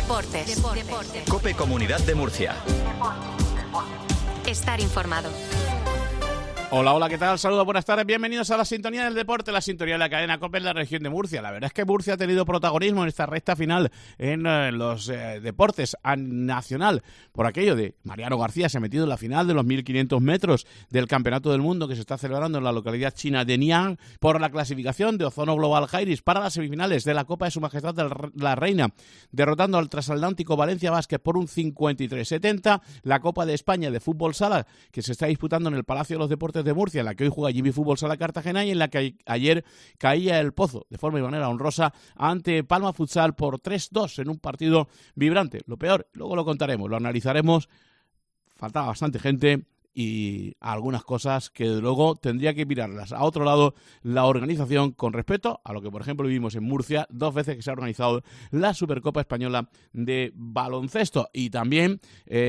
Deportes. COPE Comunidad de Murcia. Estar informado. Hola, ¿qué tal? Saludos, buenas tardes, bienvenidos a la sintonía del deporte, la sintonía de la cadena COPE en la región de Murcia. La verdad es que Murcia ha tenido protagonismo en esta recta final en los deportes a nacional, por aquello de Mariano García se ha metido en la final de los 1500 metros del Campeonato del Mundo que se está celebrando en la localidad china de Nian, por la clasificación de Ozono Global Jairis para las semifinales de la Copa de Su Majestad la Reina, derrotando al transatlántico Valencia Basket por un 53-70, la Copa de España de Fútbol Sala que se está disputando en el Palacio de los Deportes de Murcia, en la que hoy juega GB Fútbol Sala Cartagena y en la que ayer caía el Pozo de forma y manera honrosa ante Palma Futsal por 3-2 en un partido vibrante. Lo peor, luego lo contaremos, lo analizaremos, faltaba bastante gente y algunas cosas que luego tendría que mirarlas a otro lado la organización con respecto a lo que por ejemplo vivimos en Murcia 2 veces que se ha organizado la Supercopa Española de baloncesto y también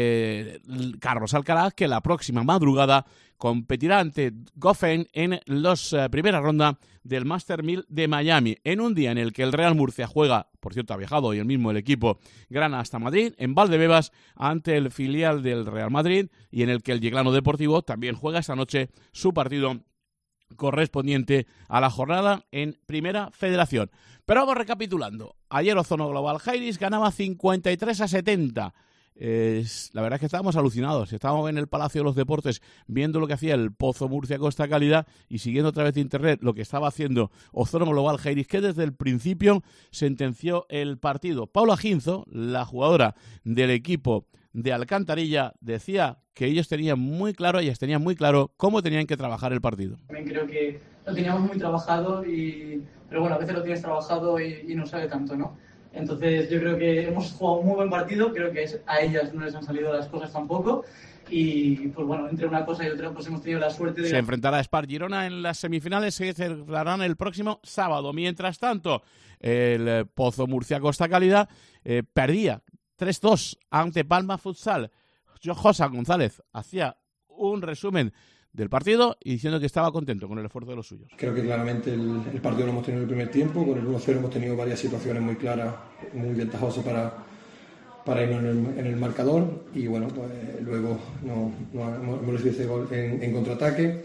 Carlos Alcaraz, que la próxima madrugada competirá ante Goffin en los primera ronda del Master 1000 de Miami, en un día en el que el Real Murcia juega, por cierto ha viajado hoy el mismo el equipo grana hasta Madrid, en Valdebebas ante el filial del Real Madrid, y en el que el Yeclano Deportivo también juega esta noche su partido correspondiente a la jornada en Primera Federación. Pero vamos recapitulando. Ayer Ozono Global Jairis ganaba 53-70. La verdad es que estábamos alucinados. Estábamos en el Palacio de los Deportes viendo lo que hacía el Pozo Murcia Costa Calidad y siguiendo a través de internet lo que estaba haciendo Ozono Global Jairis, que desde el principio sentenció el partido. Paula Ginzo, la jugadora del equipo de Alcantarilla, decía que ellas tenían muy claro cómo tenían que trabajar el partido. También creo que lo teníamos muy trabajado, pero bueno, a veces lo tienes trabajado y no sale tanto, ¿no? Entonces yo creo que hemos jugado un muy buen partido, creo que a ellas no les han salido las cosas tampoco y pues bueno, entre una cosa y otra pues hemos tenido la suerte de... Se enfrentará a Spar Girona en las semifinales, se celebrarán el próximo sábado. Mientras tanto, el Pozo Murcia Costa Calidad perdía 3-2 ante Palma Futsal. José González hacía un resumen del partido y diciendo que estaba contento con el esfuerzo de los suyos. Creo que claramente el partido lo hemos tenido en el primer tiempo, con el 1-0 hemos tenido varias situaciones muy claras, muy ventajosas para irnos en el marcador y bueno, pues luego hemos recibido ese gol en contraataque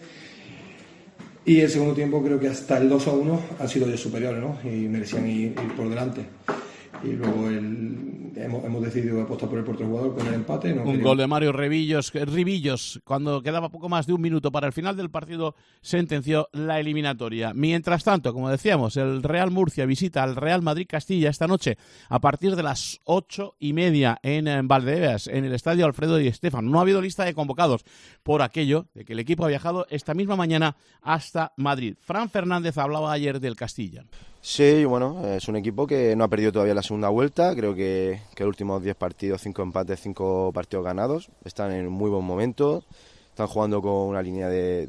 y el segundo tiempo creo que hasta el 2-1 han sido ellos superiores, ¿no? Y merecían ir por delante. Y luego hemos decidido apostar por el portero jugador con el empate. Gol de Mario Ribillos, cuando quedaba poco más de un minuto para el final del partido, sentenció la eliminatoria. Mientras tanto, como decíamos, el Real Murcia visita al Real Madrid Castilla esta noche a partir de las 8:30 en Valdebebas, en el estadio Alfredo Di Stéfano. No ha habido lista de convocados por aquello de que el equipo ha viajado esta misma mañana hasta Madrid. Fran Fernández hablaba ayer del Castilla. Sí, bueno, es un equipo que no ha perdido todavía la segunda vuelta. Creo que los últimos 10 partidos, 5 empates, 5 partidos ganados. Están en un muy buen momento. Están jugando con una línea de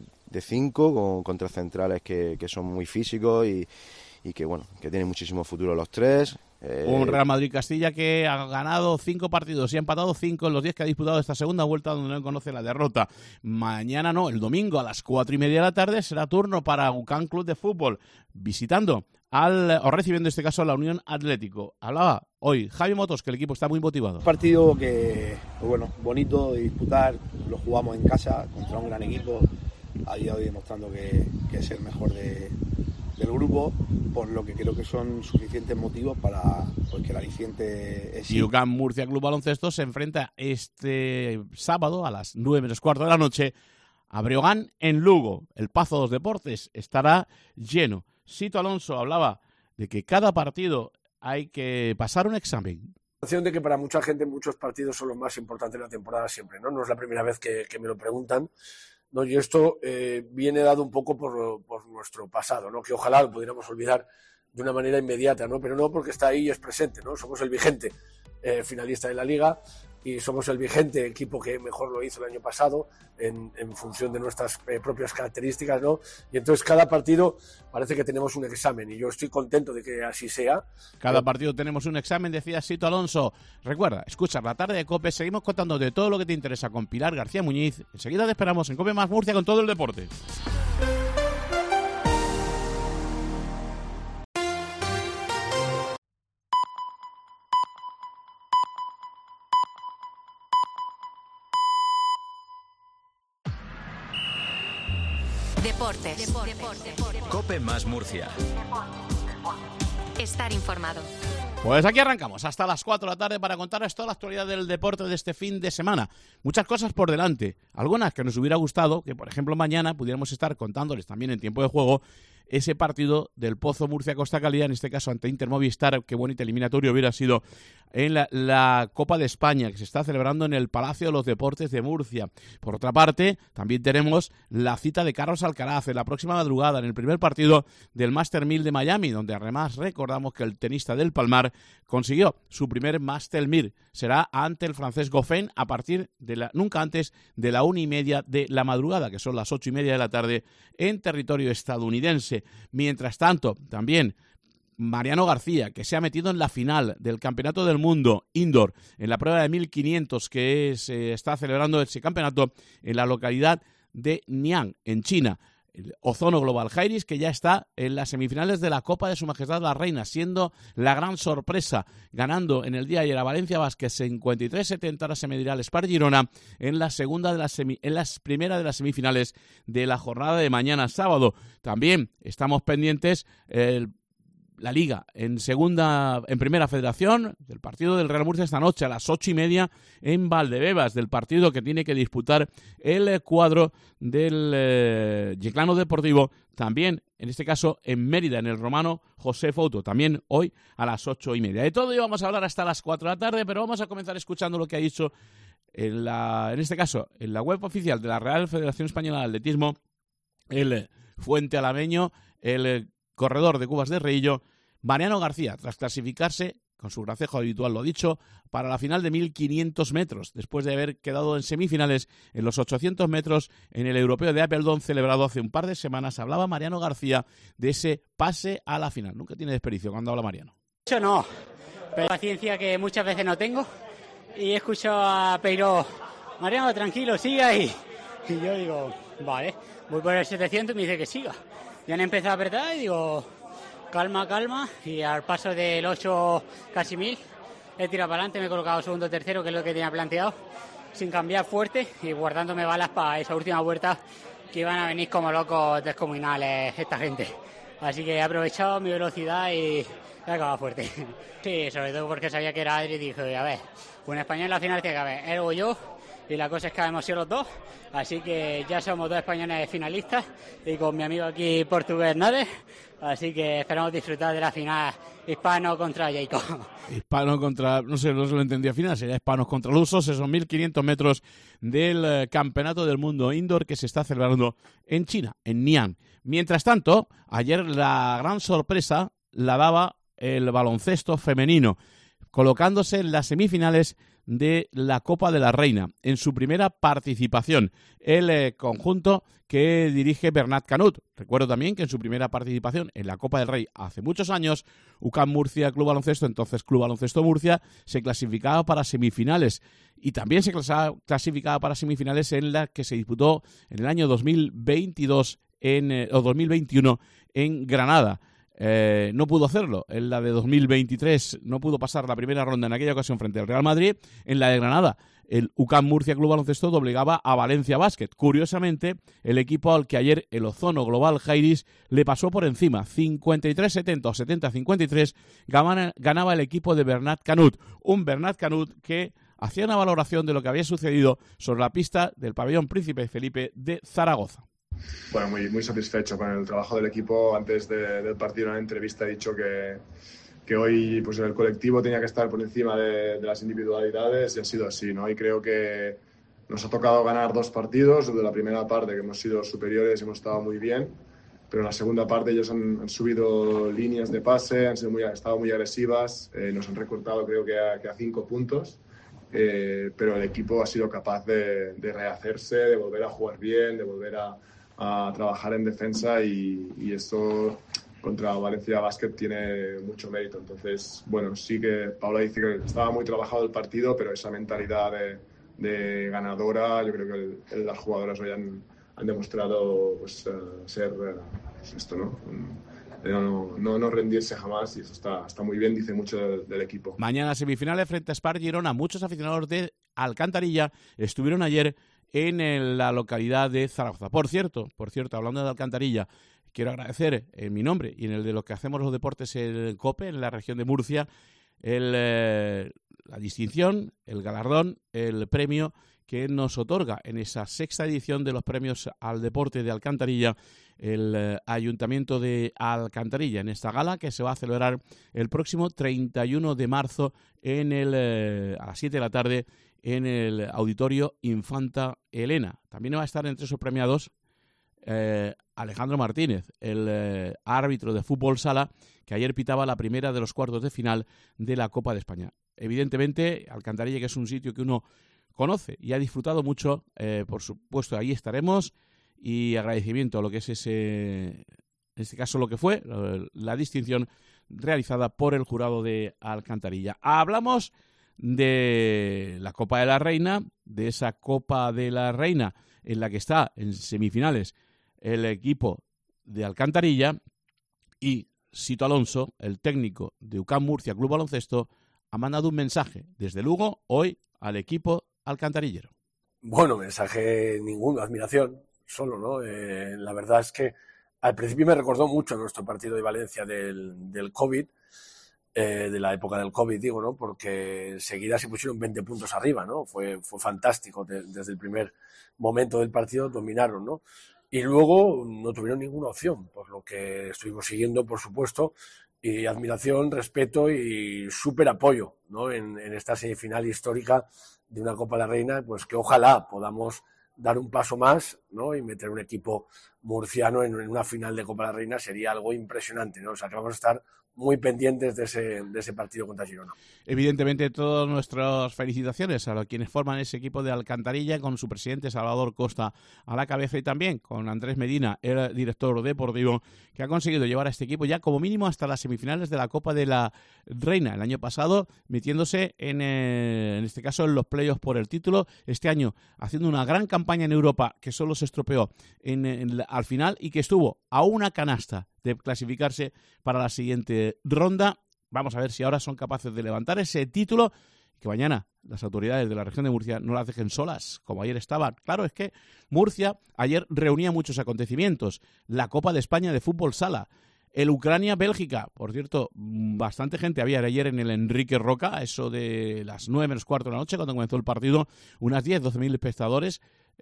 5, con 3 centrales que son muy físicos y que, bueno, que tienen muchísimo futuro los 3. Un Real Madrid Castilla que ha ganado 5 partidos y ha empatado 5 en los 10 que ha disputado esta segunda vuelta, donde no conoce la derrota. Mañana no, el domingo a las 4:30 de la tarde será turno para UCAM Club de Fútbol, visitando o recibiendo en este caso a la Unión Atlético. Hablaba hoy Javi Motos que el equipo está muy motivado. Un partido que, bueno, bonito de disputar, lo jugamos en casa contra un gran equipo, a día de hoy demostrando que es el mejor del grupo, por lo que creo que son suficientes motivos para que el aliciente es... Y UCAM Murcia Club Baloncesto se enfrenta este sábado a las 9:15 de la noche a Breogán en Lugo. El Pazo de los Deportes estará lleno. Sito Alonso hablaba de que cada partido hay que pasar un examen. De que para mucha gente muchos partidos son los más importantes de la temporada siempre, ¿no? No es la primera vez que me lo preguntan, ¿no? Y esto viene dado un poco por nuestro pasado, ¿no? Que ojalá lo pudiéramos olvidar de una manera inmediata, ¿no? Pero no, porque está ahí y es presente, ¿no? Somos el vigente finalista de la Liga y somos el vigente equipo que mejor lo hizo el año pasado en función de nuestras propias características, ¿no? Y entonces cada partido parece que tenemos un examen y yo estoy contento de que así sea. Cada partido tenemos un examen, decía Sito Alonso. Recuerda, escucha la tarde de COPE, seguimos contando de todo lo que te interesa con Pilar García Muñiz. Enseguida te esperamos en COPE Más Murcia con todo el deporte. Deportes. COPE más Murcia. Estar informado. Pues aquí arrancamos hasta las 4 de la tarde para contaros toda la actualidad del deporte de este fin de semana. Muchas cosas por delante, algunas que nos hubiera gustado, que por ejemplo mañana pudiéramos estar contándoles también en tiempo de juego ese partido del Pozo Murcia-Costa Calida, en este caso ante Inter Movistar. Qué bonito eliminatorio hubiera sido en la Copa de España, que se está celebrando en el Palacio de los Deportes de Murcia. Por otra parte, también tenemos la cita de Carlos Alcaraz en la próxima madrugada, en el primer partido del Master 1000 de Miami, donde además recordamos que el tenista del Palmar consiguió su primer Master 1000. Será ante el francés Goffin a partir de nunca antes de la 1:30 de la madrugada, que son las 8:30 de la tarde en territorio estadounidense. Mientras tanto, también Mariano García, que se ha metido en la final del Campeonato del Mundo Indoor, en la prueba de 1500 que se está celebrando ese campeonato en la localidad de Nian, en China. El Ozono Global Jairis, que ya está en las semifinales de la Copa de Su Majestad la Reina, siendo la gran sorpresa, ganando en el día de ayer a Valencia Basket 53-70. Ahora se medirá al Spar Girona en la primera de las semifinales de la jornada de mañana sábado. También estamos pendientes la Liga en primera federación, del partido del Real Murcia esta noche a las 8:30 en Valdebebas, del partido que tiene que disputar el cuadro del Yeclano Deportivo, también en este caso en Mérida, en el Romano José Fouto, también hoy a las 8:30. De todo ello vamos a hablar hasta las 4 de la tarde, pero vamos a comenzar escuchando lo que ha dicho en este caso en la web oficial de la Real Federación Española de Atletismo, el fuente alameño, el corredor de Cubas de Reillo, Mariano García, tras clasificarse, con su gracejo habitual lo dicho, para la final de 1500 metros, después de haber quedado en semifinales en los 800 metros en el Europeo de Apeldoorn celebrado hace un par de semanas. Hablaba Mariano García de ese pase a la final. Nunca tiene desperdicio cuando habla Mariano. Yo no, pero paciencia que muchas veces no tengo, y escucho a Peiró: Mariano, tranquilo, siga ahí. Y yo digo, vale, voy por el 700 y me dice que siga. Ya han empezado a apretar y digo, calma, y al paso del 8 casi 1000 he tirado para adelante, me he colocado segundo, tercero, que es lo que tenía planteado, sin cambiar fuerte y guardándome balas para esa última vuelta, que iban a venir como locos descomunales esta gente. Así que he aprovechado mi velocidad y he acabado fuerte. Sí, sobre todo porque sabía que era Adri y dije, a ver, un español en la final tiene que haber él o yo. Y la cosa es que hemos sido los dos, así que ya somos dos españoles finalistas y con mi amigo aquí portugués Nades, así que esperamos disfrutar de la final hispano contra Jacob. Hispano contra, no se lo entendía al final, sería hispanos contra lusos, esos 1500 metros del Campeonato del Mundo Indoor que se está celebrando en China, en Nian. Mientras tanto, ayer la gran sorpresa la daba el baloncesto femenino, colocándose en las semifinales de la Copa de la Reina, en su primera participación, el conjunto que dirige Bernat Canut. Recuerdo también que en su primera participación en la Copa del Rey hace muchos años, UCAM Murcia Club Baloncesto, entonces Club Baloncesto Murcia, se clasificaba para semifinales, y también se clasificaba para semifinales en la que se disputó en el año 2022 o 2021 en Granada. No pudo hacerlo. En la de 2023 no pudo pasar la primera ronda en aquella ocasión frente al Real Madrid. En la de Granada, el UCAM Murcia Club Baloncesto doblegaba a Valencia Basket. Curiosamente, el equipo al que ayer el Ozono Global Jairis le pasó por encima. 53-70 o 70-53 ganaba el equipo de Bernat Canut. Un Bernat Canut que hacía una valoración de lo que había sucedido sobre la pista del pabellón Príncipe Felipe de Zaragoza. Bueno, muy satisfecho con el trabajo del equipo. Antes del partido, en una entrevista, he dicho que hoy pues el colectivo tenía que estar por encima de las individualidades, y ha sido así, ¿no? Y creo que nos ha tocado ganar 2 partidos. De la primera parte, que hemos sido superiores, hemos estado muy bien, pero en la segunda parte ellos han subido líneas de pase, han estado muy agresivas, nos han recortado creo que a 5 puntos. Pero el equipo ha sido capaz de rehacerse, de volver a jugar bien, de volver a trabajar en defensa, y esto contra Valencia Basket tiene mucho mérito. Entonces, bueno, sí que Paula dice que estaba muy trabajado el partido, pero esa mentalidad de ganadora, yo creo que las jugadoras hoy han demostrado pues, ser esto, ¿no? No rendirse jamás, y eso está muy bien, dice mucho del equipo. Mañana semifinales frente a Spar Girona. Muchos aficionados de Alcantarilla estuvieron ayer en la localidad de Zaragoza. Por cierto, hablando de Alcantarilla, quiero agradecer en mi nombre y en el de los que hacemos los deportes en COPE, en la región de Murcia, la distinción, el galardón, el premio que nos otorga en esa sexta edición de los premios al deporte de Alcantarilla el Ayuntamiento de Alcantarilla, en esta gala que se va a celebrar el próximo 31 de marzo a las 7 de la tarde en el Auditorio Infanta Elena. También va a estar entre esos premiados Alejandro Martínez, el árbitro de fútbol sala que ayer pitaba la primera de los cuartos de final de la Copa de España. Evidentemente, Alcantarilla, que es un sitio que uno conoce y ha disfrutado mucho, por supuesto, ahí estaremos, y agradecimiento a lo que es en este caso lo que fue la distinción realizada por el jurado de Alcantarilla. Hablamos de la Copa de la Reina, de esa Copa de la Reina en la que está en semifinales el equipo de Alcantarilla, y Sito Alonso, el técnico de UCAM Murcia Club Baloncesto, ha mandado un mensaje desde Lugo hoy al equipo alcantarillero. Bueno, mensaje ninguno, admiración solo, ¿no? La verdad es que al principio me recordó mucho nuestro partido de Valencia del COVID, de la época del COVID, digo, ¿no? Porque enseguida se pusieron 20 puntos arriba, ¿no? Fue fantástico, desde el primer momento del partido dominaron, ¿no? Y luego no tuvieron ninguna opción, por lo que estuvimos siguiendo, por supuesto, y admiración, respeto y súper apoyo, ¿no? En esta semifinal histórica de una Copa de la Reina, pues que ojalá podamos dar un paso más, ¿no? Y meter un equipo murciano en una final de Copa de la Reina sería algo impresionante, ¿no? O sea, que vamos a estar muy pendientes de ese partido contra Girona. Evidentemente, todas nuestras felicitaciones a quienes forman ese equipo de Alcantarilla, con su presidente Salvador Costa a la cabeza, y también con Andrés Medina, el director deportivo, que ha conseguido llevar a este equipo ya como mínimo hasta las semifinales de la Copa de la Reina el año pasado, metiéndose en este caso en los playoffs por el título, este año haciendo una gran campaña en Europa que solo se estropeó al final, y que estuvo a una canasta de clasificarse para la siguiente ronda. Vamos a ver si ahora son capaces de levantar ese título, que mañana las autoridades de la región de Murcia no las dejen solas, como ayer estaban. Claro, es que Murcia ayer reunía muchos acontecimientos. La Copa de España de fútbol sala, el Ucrania-Bélgica, por cierto, bastante gente había ayer en el Enrique Roca, eso de las 9 menos cuarto de la noche, cuando comenzó el partido, unas 10-12 mil espectadores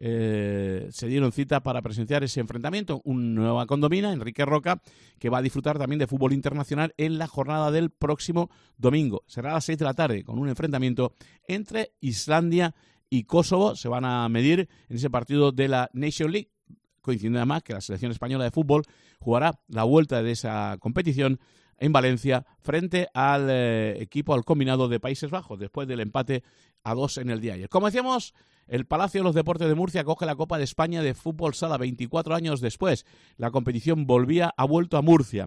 se dieron cita para presenciar ese enfrentamiento. Una nueva condomina, Enrique Roca, que va a disfrutar también de fútbol internacional en la jornada del próximo domingo. Será a las 6 de la tarde, con un enfrentamiento entre Islandia y Kosovo. Se van a medir en ese partido de la Nation League, coincidiendo además que la selección española de fútbol jugará la vuelta de esa competición en Valencia frente al al combinado de Países Bajos, después del empate a 2 en el día de ayer. Como decíamos, el Palacio de los Deportes de Murcia coge la Copa de España de fútbol sala 24 años después. La competición ha vuelto a Murcia.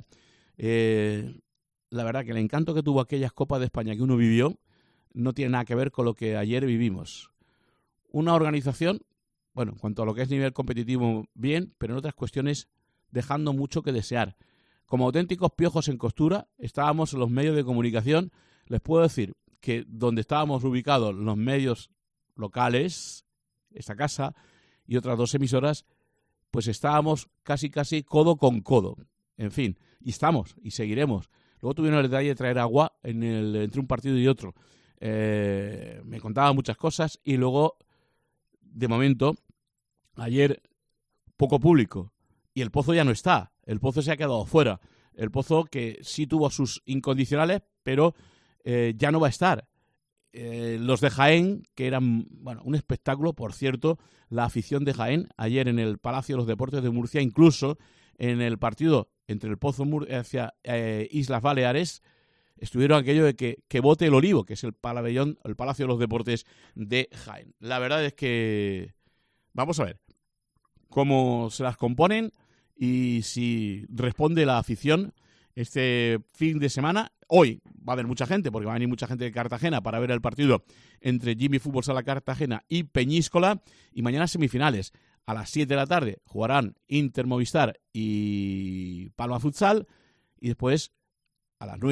La verdad que el encanto que tuvo aquellas Copas de España que uno vivió no tiene nada que ver con lo que ayer vivimos. Una organización, bueno, en cuanto a lo que es nivel competitivo, bien, pero en otras cuestiones dejando mucho que desear. Como auténticos piojos en costura, estábamos en los medios de comunicación. Les puedo decir que donde estábamos ubicados los medios locales, esta casa y otras dos emisoras, pues estábamos casi codo con codo. En fin, y estamos y seguiremos. Luego tuvieron el detalle de traer agua entre un partido y otro. Me contaba muchas cosas, y luego, de momento, ayer poco público, y el Pozo ya no está. El Pozo se ha quedado fuera. El Pozo, que sí tuvo sus incondicionales, pero ya no va a estar. Los de Jaén, que eran un espectáculo, por cierto, la afición de Jaén, ayer en el Palacio de los Deportes de Murcia, incluso en el partido entre el Pozo hacia Islas Baleares, estuvieron aquello de que vote el Olivo, que es el Palacio de los Deportes de Jaén. La verdad es que vamos a ver cómo se las componen y si responde la afición este fin de semana. Hoy va a haber mucha gente, porque va a venir mucha gente de Cartagena para ver el partido entre Jimmy Fútbol Sala Cartagena y Peñíscola, y mañana semifinales. A las 7 de la tarde jugarán Inter Movistar y Palma Futsal, y después a las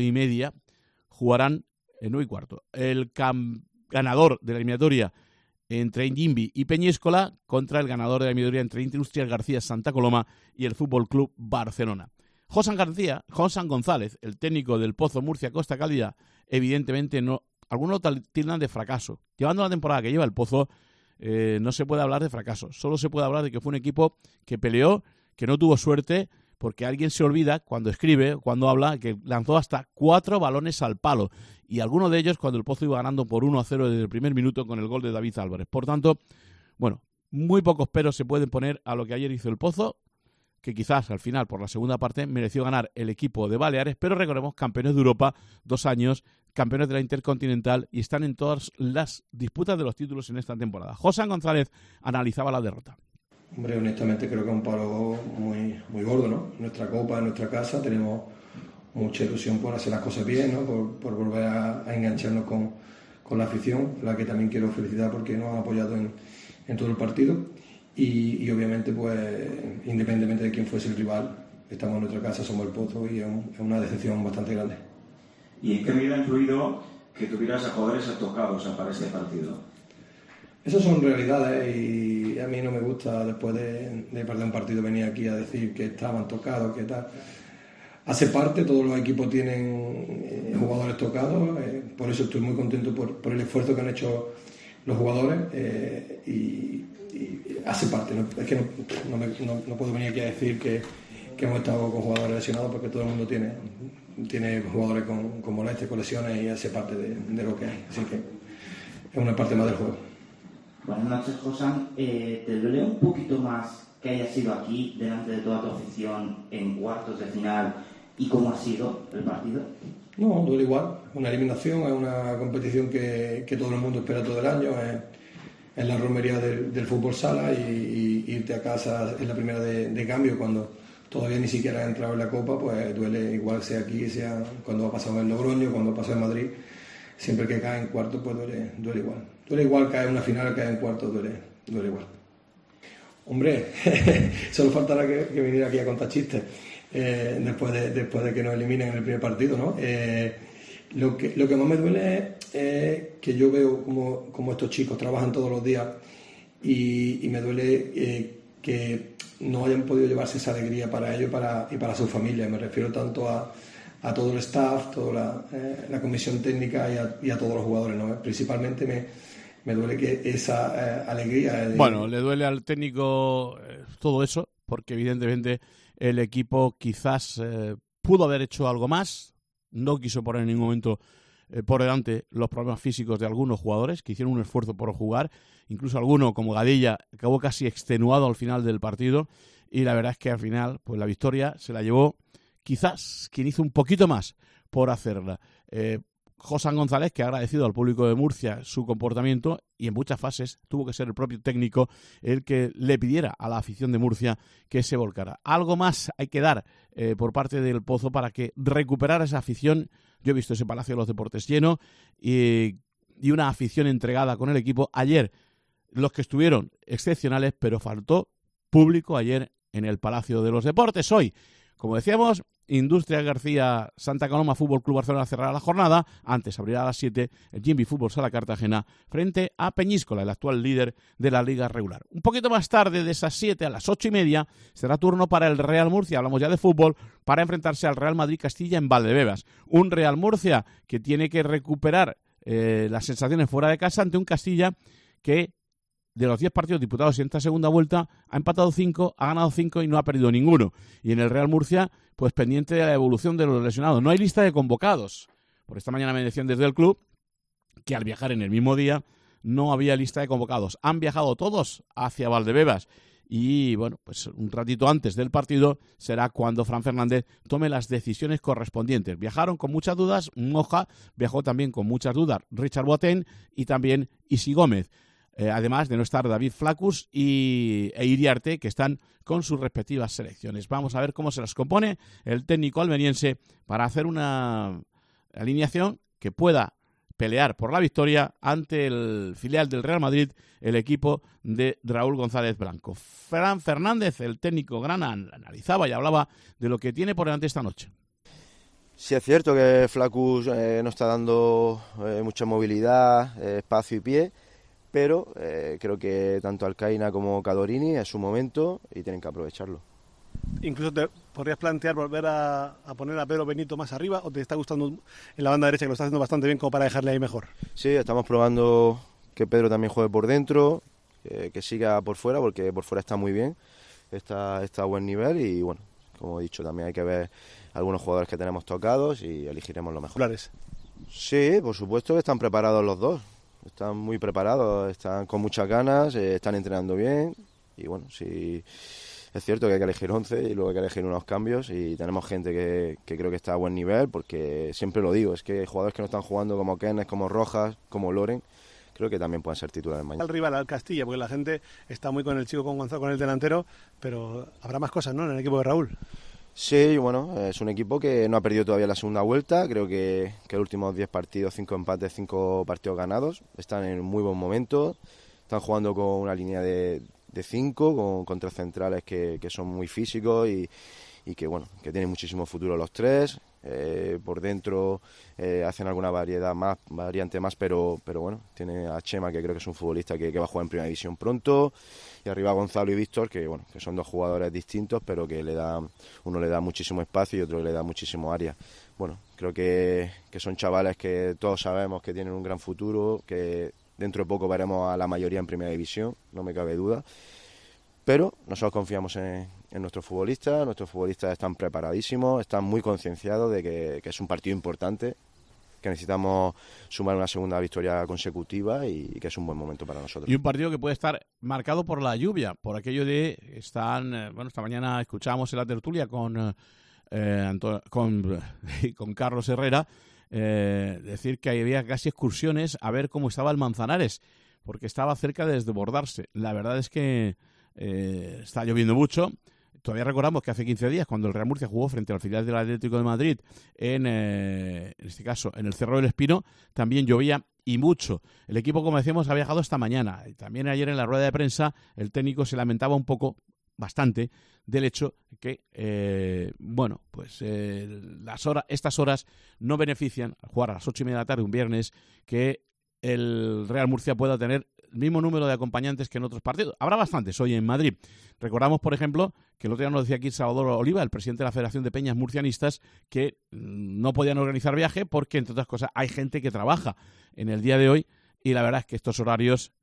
9:15, jugarán el 9:15. El ganador de la eliminatoria entre Injimbi y Peñíscola contra el ganador de la mediodía entre Industrias García Santa Coloma y el Fútbol Club Barcelona. José González, el técnico del Pozo Murcia Costa Cálida, evidentemente no, algunos lo tildan de fracaso. Llevando la temporada que lleva el Pozo, no se puede hablar de fracaso, solo se puede hablar de que fue un equipo que peleó, que no tuvo suerte, porque alguien se olvida cuando escribe, cuando habla, que lanzó hasta 4 balones al palo, y alguno de ellos cuando el Pozo iba ganando por 1-0 desde el primer minuto con el gol de David Álvarez. Por tanto, bueno, muy pocos peros se pueden poner a lo que ayer hizo el Pozo, que quizás al final, por la segunda parte, mereció ganar el equipo de Baleares, pero recordemos, campeones de Europa 2 años, campeones de la Intercontinental, y están en todas las disputas de los títulos en esta temporada. José González analizaba la derrota. Hombre, honestamente creo que es un palo muy, muy gordo, ¿no? En nuestra copa, en nuestra casa, tenemos mucha ilusión por hacer las cosas bien, ¿no? Por volver a engancharnos con la afición, la que también quiero felicitar porque nos han apoyado en todo el partido. Y obviamente, pues, independientemente de quién fuese el rival, estamos en nuestra casa, somos el Pozo y es una decepción bastante grande. ¿Y en qué medida ha influido que tuvieras a jugadores tocados para este partido? Esas son realidades y a mí no me gusta después de perder un partido venir aquí a decir que estaban tocados, que tal. Hace parte, todos los equipos tienen jugadores tocados, por eso estoy muy contento por el esfuerzo que han hecho los jugadores y hace parte. ¿No? Es que no puedo venir aquí a decir que hemos estado con jugadores lesionados porque todo el mundo tiene jugadores con molestias, con lesiones y hace parte de lo que hay. Así que es una parte más del juego. Buenas noches, José. ¿Te duele un poquito más que hayas sido aquí delante de toda tu afición en cuartos de final y cómo ha sido el partido? No, duele igual. Una eliminación es una competición que todo el mundo espera todo el año. Es la romería del fútbol sala y irte a casa en la primera de cambio cuando todavía ni siquiera has entrado en la Copa, pues duele igual, sea aquí, sea cuando ha pasado en Logroño, cuando ha pasado en Madrid. Siempre que cae en cuarto, pues duele igual. Duele igual caer en una final, caer en cuarto, duele igual. Hombre, solo faltará que viniera aquí a contar chistes después de que nos eliminen en el primer partido, ¿no? Lo que más me duele es que yo veo como estos chicos trabajan todos los días y me duele que no hayan podido llevarse esa alegría para ellos y para su familia. Me refiero tanto a todo el staff, toda la comisión técnica y a todos los jugadores, ¿no? Principalmente me duele que esa alegría... Bueno, le duele al técnico todo eso, porque evidentemente el equipo quizás pudo haber hecho algo más, no quiso poner en ningún momento por delante los problemas físicos de algunos jugadores que hicieron un esfuerzo por jugar, incluso alguno como Gadilla acabó casi extenuado al final del partido, y la verdad es que al final pues la victoria se la llevó quizás quien hizo un poquito más por hacerla. José González, que ha agradecido al público de Murcia su comportamiento, y en muchas fases tuvo que ser el propio técnico el que le pidiera a la afición de Murcia que se volcara. Algo más hay que dar por parte del Pozo para que recuperara esa afición. Yo he visto ese Palacio de los Deportes lleno y una afición entregada con el equipo. Ayer los que estuvieron excepcionales, pero faltó público ayer en el Palacio de los Deportes. Hoy, como decíamos, Industrias García Santa Coloma Fútbol Club Barcelona cerrará la jornada. Antes abrirá a las 7 el Injimbi Fútbol Sala Cartagena frente a Peñíscola, el actual líder de la liga regular. Un poquito más tarde, de esas 7 a las 8:30, será turno para el Real Murcia, hablamos ya de fútbol, para enfrentarse al Real Madrid Castilla en Valdebebas. Un Real Murcia que tiene que recuperar las sensaciones fuera de casa ante un Castilla que, de los 10 partidos disputados en esta segunda vuelta, ha empatado 5, ha ganado 5 y no ha perdido ninguno. Y en el Real Murcia, pues pendiente de la evolución de los lesionados. No hay lista de convocados. Por esta mañana me decían desde el club que al viajar en el mismo día no había lista de convocados. Han viajado todos hacia Valdebebas. Y bueno, pues un ratito antes del partido será cuando Fran Fernández tome las decisiones correspondientes. Viajaron con muchas dudas Moja, viajó también con muchas dudas Richard Boateng y también Isi Gómez. Además de no estar David Flacus e Iriarte, que están con sus respectivas selecciones. Vamos a ver cómo se las compone el técnico almeriense para hacer una alineación que pueda pelear por la victoria ante el filial del Real Madrid, el equipo de Raúl González Blanco. Fran Fernández, el técnico grana, analizaba y hablaba de lo que tiene por delante esta noche. Sí, es cierto que Flacus no está dando mucha movilidad, espacio y pie, pero creo que tanto Alcaina como Cadorini es su momento y tienen que aprovecharlo. Incluso te podrías plantear volver a poner a Pedro Benito más arriba, o te está gustando en la banda derecha, que lo está haciendo bastante bien como para dejarle ahí mejor. Sí, estamos probando que Pedro también juegue por dentro, que siga por fuera, porque por fuera está muy bien, está a buen nivel y bueno, como he dicho, también hay que ver algunos jugadores que tenemos tocados y elegiremos lo mejor. Sí, por supuesto que están preparados los dos, están muy preparados, están con muchas ganas, están entrenando bien y bueno, sí, es cierto que hay que elegir 11 y luego hay que elegir unos cambios y tenemos gente que creo que está a buen nivel, porque siempre lo digo, es que jugadores que no están jugando como Kenneth, como Rojas, como Loren, creo que también pueden ser titulares mañana. Al rival, al Castilla, porque la gente está muy con el chico, con Gonzalo, con el delantero, pero habrá más cosas, ¿no?, en el equipo de Raúl. Sí, bueno, es un equipo que no ha perdido todavía la segunda vuelta, creo que los últimos 10 partidos, 5 empates, 5 partidos ganados, están en un muy buen momento, están jugando con una línea de 5, con 3 centrales que son muy físicos y que bueno, que tienen muchísimo futuro los 3. Por dentro hacen alguna variante más, pero bueno, tiene a Chema, que creo que es un futbolista que va a jugar en primera división pronto, y arriba a Gonzalo y Víctor, que bueno, que son dos jugadores distintos, pero que uno le da muchísimo espacio y otro le da muchísimo área. Bueno, creo que son chavales que todos sabemos que tienen un gran futuro, que dentro de poco veremos a la mayoría en primera división, no me cabe duda. Pero nosotros confiamos en nuestros futbolistas están preparadísimos, están muy concienciados de que es un partido importante, que necesitamos sumar una segunda victoria consecutiva y que es un buen momento para nosotros. Y un partido que puede estar marcado por la lluvia, por aquello de esta mañana escuchábamos en la tertulia con Carlos Herrera decir que había casi excursiones a ver cómo estaba el Manzanares, porque estaba cerca de desbordarse. La verdad es que está lloviendo mucho. Todavía recordamos que hace 15 días, cuando el Real Murcia jugó frente al filial del Atlético de Madrid, en este caso en el Cerro del Espino, también llovía y mucho. El equipo, como decíamos, ha viajado esta mañana. Y también ayer en la rueda de prensa el técnico se lamentaba bastante, del hecho que estas horas no benefician al jugar a las 8:30 de la tarde un viernes, que el Real Murcia pueda tener el mismo número de acompañantes que en otros partidos. Habrá bastantes hoy en Madrid. Recordamos, por ejemplo, que el otro día nos decía aquí Salvador Oliva, el presidente de la Federación de Peñas Murcianistas, que no podían organizar viaje porque, entre otras cosas, hay gente que trabaja en el día de hoy y la verdad es que estos horarios,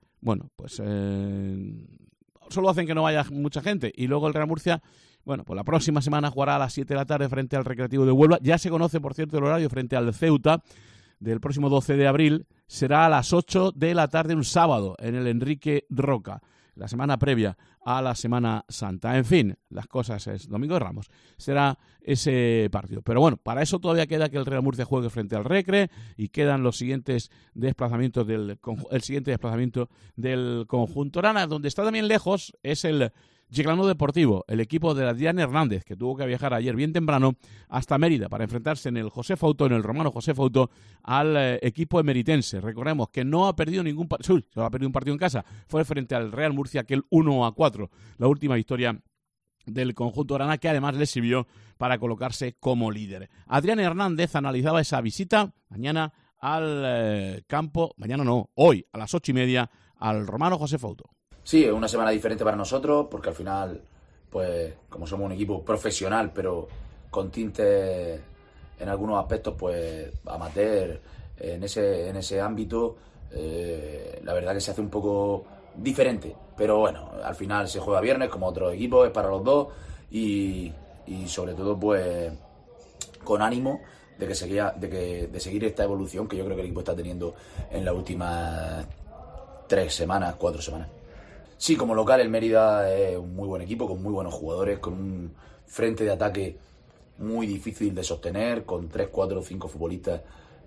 solo hacen que no vaya mucha gente. Y luego el Real Murcia, pues la próxima semana jugará a las 7 de la tarde frente al Recreativo de Huelva. Ya se conoce, por cierto, el horario frente al Ceuta del próximo 12 de abril. Será a las 8 de la tarde un sábado en el Enrique Roca, la semana previa a la Semana Santa. En fin, las cosas es Domingo de Ramos, será ese partido. Pero bueno, para eso todavía queda que el Real Murcia juegue frente al Recre y quedan los siguientes desplazamientos el siguiente desplazamiento del conjunto Rana. Donde está también lejos es el Chiclano Deportivo, el equipo de Adrián Hernández, que tuvo que viajar ayer bien temprano hasta Mérida para enfrentarse en el Romano José Fauto, al equipo emeritense. Recordemos que no ha perdido ningún partido, solo ha perdido un partido en casa, fue frente al Real Murcia, aquel 1-4, la última victoria del conjunto Arana, que además le sirvió para colocarse como líder. Adrián Hernández analizaba esa visita mañana al hoy a las 8:30 al Romano José Fauto. Sí, es una semana diferente para nosotros porque al final, pues como somos un equipo profesional pero con tintes en algunos aspectos pues amateur en ese ámbito, la verdad que se hace un poco diferente, pero bueno, al final se juega viernes como otros equipos, es para los dos y sobre todo pues con ánimo de seguir esta evolución que yo creo que el equipo está teniendo en las últimas 4 semanas. Sí, como local el Mérida es un muy buen equipo, con muy buenos jugadores, con un frente de ataque muy difícil de sostener, con 3, 4, 5 futbolistas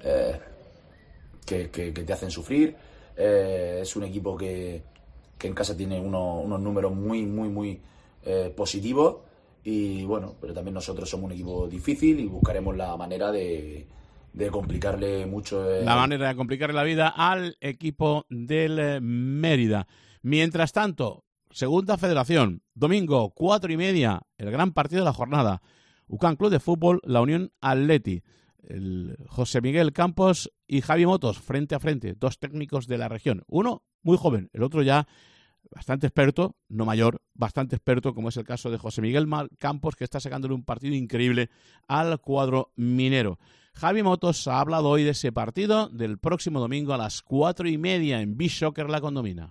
que te hacen sufrir. Es un equipo que en casa tiene unos números muy, muy, muy positivos y bueno, pero también nosotros somos un equipo difícil y buscaremos la manera de complicarle mucho. La manera de complicarle la vida al equipo del Mérida. Mientras tanto, Segunda Federación, domingo 4:30, el gran partido de la jornada. UCAM Club de Fútbol, la Unión Atleti. el José Miguel Campos y Javi Motos, frente a frente, dos técnicos de la región. Uno muy joven, el otro ya bastante experto, no mayor, bastante experto, como es el caso de José Miguel Campos, que está sacándole un partido increíble al cuadro minero. Javi Motos ha hablado hoy de ese partido del próximo domingo a las 4:30 en Beach Soccer La Condomina.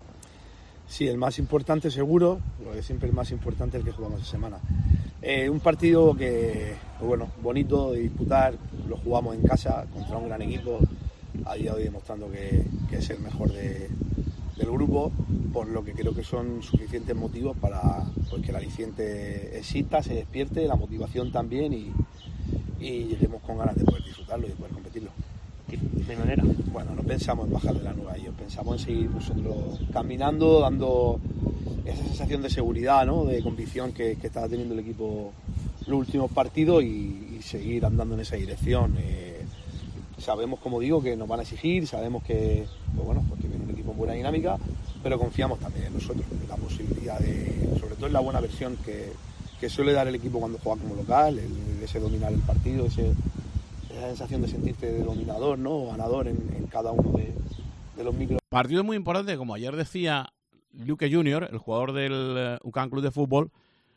Sí, el más importante seguro, lo que siempre el más importante es el que jugamos esta semana. Un partido que, bueno, bonito de disputar, lo jugamos en casa contra un gran equipo, a día de hoy demostrando que es el mejor del grupo, por lo que creo que son suficientes motivos para pues, que el aliciente exista, se despierte, la motivación también y lleguemos con ganas de poder disfrutarlo y de poder competirlo. ¿De manera? Bueno, no pensamos en bajar de la nube a ellos, pensamos en seguir nosotros caminando, dando esa sensación de seguridad, ¿no? De convicción que estaba teniendo el equipo los últimos partidos y seguir andando en esa dirección. Sabemos, como digo, que nos van a exigir, sabemos que, pues bueno, porque viene un equipo en buena dinámica, pero confiamos también en nosotros, en la posibilidad de, sobre todo en la buena versión que suele dar el equipo cuando juega como local, ese dominar el partido, esa sensación de sentirte de dominador, ¿no? O ganador en cada uno de los micros. Partido muy importante, como ayer decía Luque Junior, el jugador del UCAM Club de Fútbol,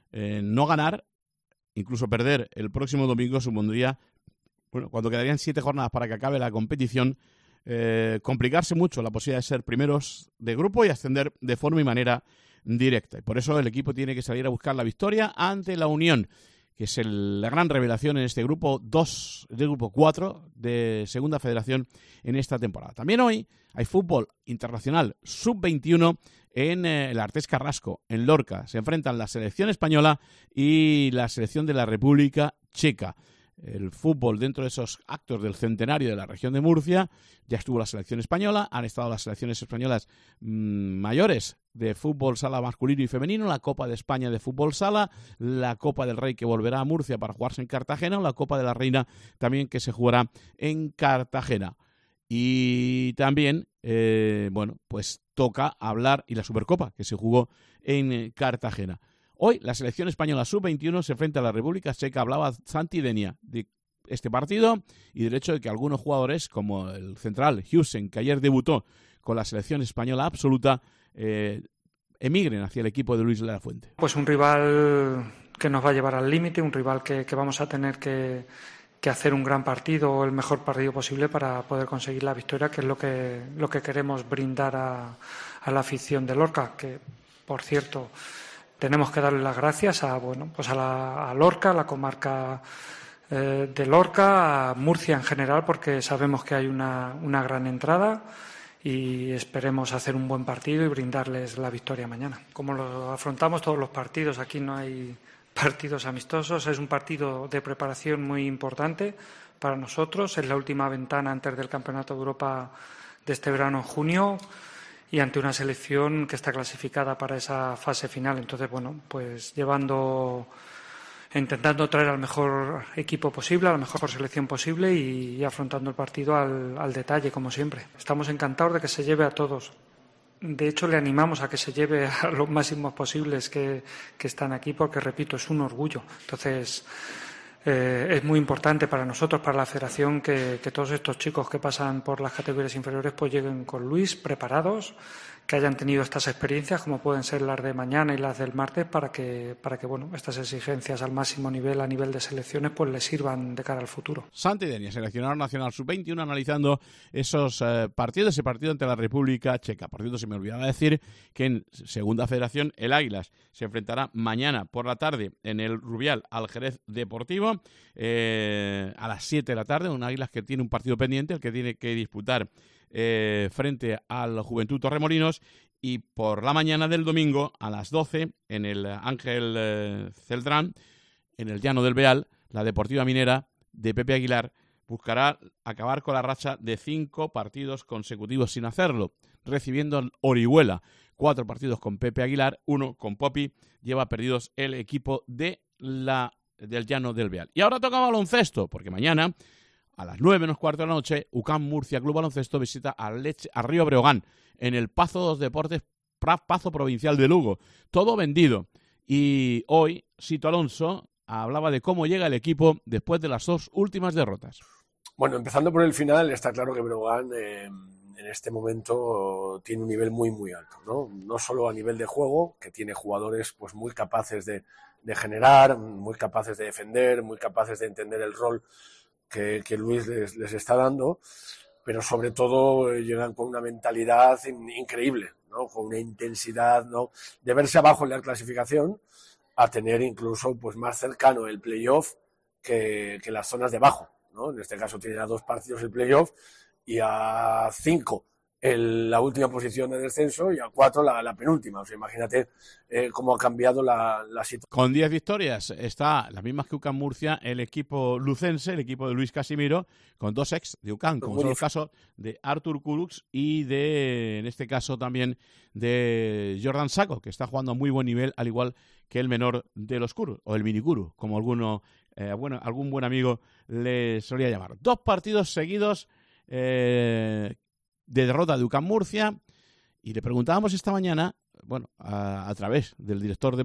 no ganar, incluso perder el próximo domingo supondría, bueno, cuando quedarían 7 jornadas para que acabe la competición, complicarse mucho la posibilidad de ser primeros de grupo y ascender de forma y manera directa. Y por eso el equipo tiene que salir a buscar la victoria ante la Unión, que es la gran revelación en este grupo 2, del grupo 4 de Segunda Federación en esta temporada. También hoy hay fútbol internacional sub-21 en el Artés Carrasco, en Lorca. Se enfrentan la selección española y la selección de la República Checa. El fútbol dentro de esos actos del centenario de la región de Murcia, ya estuvo la selección española, han estado las selecciones españolas mayores de fútbol sala masculino y femenino, la Copa de España de fútbol sala, la Copa del Rey que volverá a Murcia para jugarse en Cartagena, o la Copa de la Reina también que se jugará en Cartagena. Y también, bueno, pues toca hablar, y la Supercopa que se jugó en Cartagena. Hoy la selección española sub-21 se enfrenta a la República Checa. Hablaba Santi Denia de este partido y del hecho de que algunos jugadores, como el central Husen, que ayer debutó con la selección española absoluta, emigren hacia el equipo de Luis de la Fuente. Pues un rival que nos va a llevar al límite, un rival que vamos a tener que hacer un gran partido o el mejor partido posible para poder conseguir la victoria, que es lo que queremos brindar a la afición de Lorca, que, por cierto, tenemos que darle las gracias a Lorca, a la comarca de Lorca, a Murcia en general, porque sabemos que hay una gran entrada y esperemos hacer un buen partido y brindarles la victoria mañana. Como lo afrontamos todos los partidos, aquí no hay partidos amistosos, es un partido de preparación muy importante para nosotros, es la última ventana antes del Campeonato de Europa de este verano en junio, y ante una selección que está clasificada para esa fase final. Entonces, bueno, pues intentando traer al mejor equipo posible, a la mejor selección posible y afrontando el partido al detalle, como siempre. Estamos encantados de que se lleve a todos. De hecho, le animamos a que se lleve a los máximos posibles que están aquí, porque, repito, es un orgullo. Entonces, es muy importante para nosotros, para la federación, que todos estos chicos que pasan por las categorías inferiores pues lleguen con Luis preparados, que hayan tenido estas experiencias, como pueden ser las de mañana y las del martes, para que bueno, estas exigencias al máximo nivel, a nivel de selecciones, pues les sirvan de cara al futuro. Santi Denia, seleccionador nacional sub-21, analizando esos partidos, ese partido ante la República Checa. Por cierto, se me olvidaba decir que en Segunda Federación el Águilas se enfrentará mañana por la tarde en el Rubial al Jerez Deportivo a las 7 de la tarde, un Águilas que tiene un partido pendiente, el que tiene que disputar frente al Juventud Torremolinos, y por la mañana del domingo a las 12 en el Ángel Celdrán, en el Llano del Beal, la Deportiva Minera de Pepe Aguilar buscará acabar con la racha de 5 partidos consecutivos sin hacerlo, recibiendo al Orihuela. 4 partidos con Pepe Aguilar, 1 con Popi, lleva perdidos el equipo del Llano del Beal. Y ahora toca baloncesto, porque mañana a las 9:15 de la noche, UCAM Murcia Club Baloncesto visita a Río Breogán en el Pazo dos Deportes, Pazo Provincial de Lugo. Todo vendido. Y hoy, Sito Alonso hablaba de cómo llega el equipo después de las 2 últimas derrotas. Bueno, empezando por el final, está claro que Breogán en este momento tiene un nivel muy, muy alto, ¿no? No solo a nivel de juego, que tiene jugadores pues muy capaces de generar, muy capaces de defender, muy capaces de entender el rol que Luis les está dando, pero sobre todo llegan con una mentalidad increíble, ¿no? Con una intensidad, ¿no? De verse abajo en la clasificación a tener incluso pues más cercano el playoff que las zonas de abajo, ¿no? En este caso tiene a 2 partidos el playoff y a 5 la última posición de descenso y a 4 la penúltima. O sea, imagínate cómo ha cambiado la situación. Con 10 victorias está las mismas que UCAM Murcia, el equipo lucense, el equipo de Luis Casimiro, con 2 ex de UCAM, como es el caso de Artur Kurux y en este caso también de Jordan Sacco, que está jugando a muy buen nivel, al igual que el menor de los Kuru, o el mini Kuru, como algún buen amigo le solía llamar. 2 partidos seguidos de derrota de UCAM Murcia, y le preguntábamos esta mañana, bueno, a través del director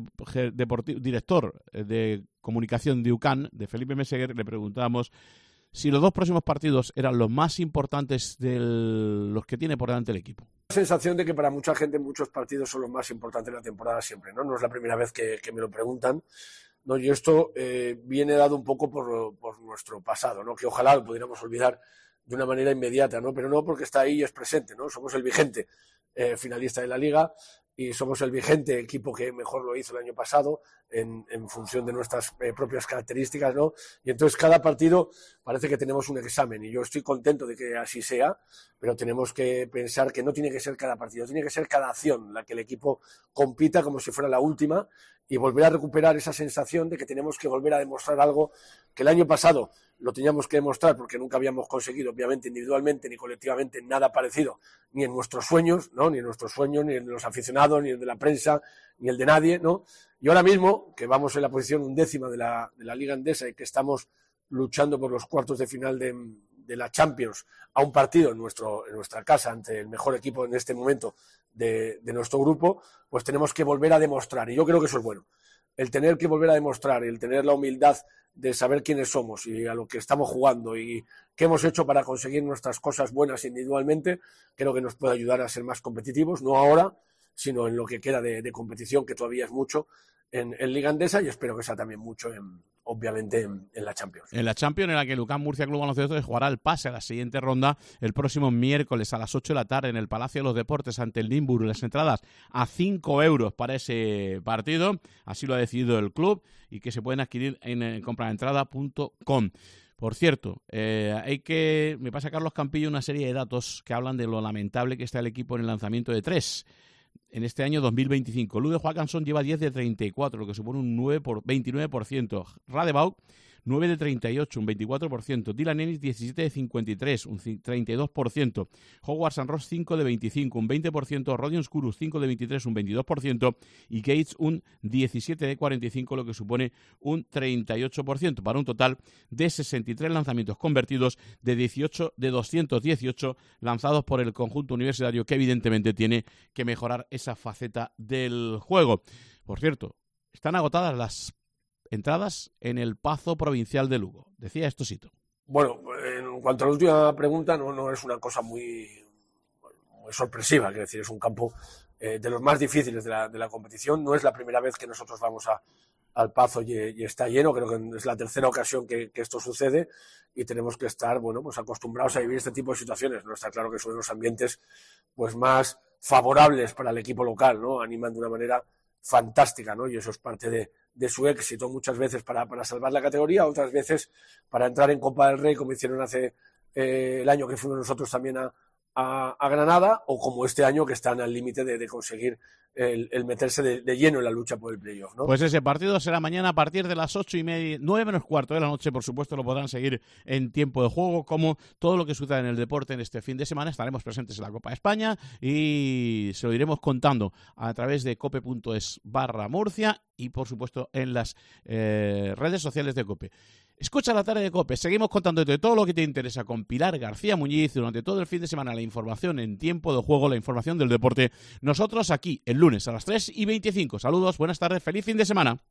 de comunicación de UCAM, de Felipe Meseguer, le preguntábamos si los 2 próximos partidos eran los más importantes de los que tiene por delante el equipo. La sensación de que para mucha gente muchos partidos son los más importantes de la temporada siempre, ¿no? No es la primera vez que me lo preguntan, ¿no? Y esto viene dado un poco por nuestro pasado, ¿no? Que ojalá lo pudiéramos olvidar de una manera inmediata, ¿no? Pero no, porque está ahí y es presente, ¿no? Somos el vigente finalista de la Liga y somos el vigente equipo que mejor lo hizo el año pasado en función de nuestras propias características, ¿no? Y entonces cada partido parece que tenemos un examen y yo estoy contento de que así sea, pero tenemos que pensar que no tiene que ser cada partido, tiene que ser cada acción la que el equipo compita como si fuera la última y volver a recuperar esa sensación de que tenemos que volver a demostrar algo que el año pasado lo teníamos que demostrar porque nunca habíamos conseguido, obviamente, individualmente ni colectivamente, nada parecido, ni en nuestros sueños, ¿no? Ni en nuestros sueños, ni en los aficionados, ni el de la prensa, ni el de nadie, ¿no? Y ahora mismo, que vamos en la posición 11ª de la Liga Endesa y que estamos luchando por los cuartos de final de la Champions a un partido en nuestra casa ante el mejor equipo en este momento de nuestro grupo, pues tenemos que volver a demostrar, y yo creo que eso es bueno, el tener que volver a demostrar, el tener la humildad de saber quiénes somos y a lo que estamos jugando y qué hemos hecho para conseguir nuestras cosas buenas individualmente, creo que nos puede ayudar a ser más competitivos, no ahora, sino en lo que queda de competición, que todavía es mucho en Liga Endesa, y espero que sea también mucho obviamente en la Champions. En la Champions, en la que el UCAM Murcia Club Baloncesto jugará el pase a la siguiente ronda el próximo miércoles a las 8 de la tarde en el Palacio de los Deportes ante el Nymburk. Las entradas a 5 euros para ese partido, así lo ha decidido el club, y que se pueden adquirir en compraentrada.com. Por cierto, me pasa Carlos Campillo una serie de datos que hablan de lo lamentable que está el equipo en el lanzamiento de 3. En este año 2025, Lude Joaquinson lleva 10 de 34, lo que supone un 29%. Radebaugh, 9 de 38, un 24%. Dylan Ennis, 17 de 53, un 32%. Howard St. Ross, 5 de 25, un 20%. Rodion Skurus, 5 de 23, un 22%. Y Gates, un 17 de 45, lo que supone un 38%, para un total de 63 lanzamientos convertidos de 218 lanzados por el conjunto universitario, que evidentemente tiene que mejorar esa faceta del juego. Por cierto, están agotadas las entradas en el Pazo Provincial de Lugo. Decía esto, Sito. Bueno, en cuanto a la última pregunta, no es una cosa muy sorpresiva, quiero decir, es un campo de los más difíciles de la competición. No es la primera vez que nosotros vamos al Pazo y está lleno, creo que es la tercera ocasión que esto sucede y tenemos que estar, bueno, pues acostumbrados a vivir este tipo de situaciones. No está claro que son los ambientes pues más favorables para el equipo local, ¿no? Animan de una manera fantástica, ¿no? Y eso es parte de su éxito, muchas veces para salvar la categoría, otras veces para entrar en Copa del Rey, como hicieron hace el año que fuimos nosotros también a Granada, o como este año que están al límite de conseguir el meterse de lleno en la lucha por el playoff, ¿no? Pues ese partido será mañana a partir de las 8:30, 9 menos cuarto de la noche. Por supuesto lo podrán seguir en tiempo de juego, como todo lo que suceda en el deporte en este fin de semana. Estaremos presentes en la Copa de España y se lo iremos contando a través de cope.es/Murcia y por supuesto en las redes sociales de COPE. Escucha la tarde de COPE, seguimos contándote todo lo que te interesa con Pilar García Muñiz durante todo el fin de semana, la información en tiempo de juego, la información del deporte. Nosotros aquí el lunes a las 3:25. Saludos, buenas tardes, feliz fin de semana.